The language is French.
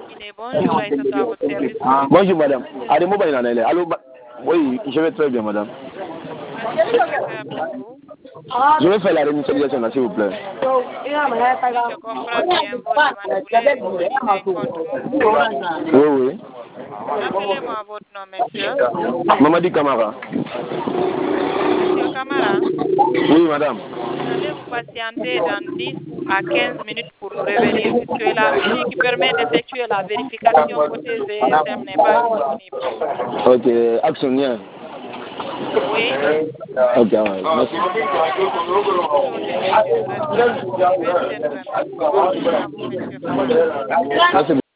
Bonjour, Aïssata, à votre service. Bonjour madame. Allez, mobile en elle. Allô, oui, je vais très bien madame. Je vais faire la réinitialisation là, s'il vous plaît. Je comprends bien votre demande. Oui, oui. Rappelez-moi votre nom, monsieur. Mamadi Kamara. Monsieur Camara, Oui, madame. allez vous patienter dans 10 à 15 minutes pour nous revenir, puisque la régie qui permet d'effectuer la vérification côté GSM n'est pas disponible. Ok, action. Oui. Ok, ouais. Merci. Bonjour, monsieur. Merci. Bonne journée à vous, monsieur Camara. Merci.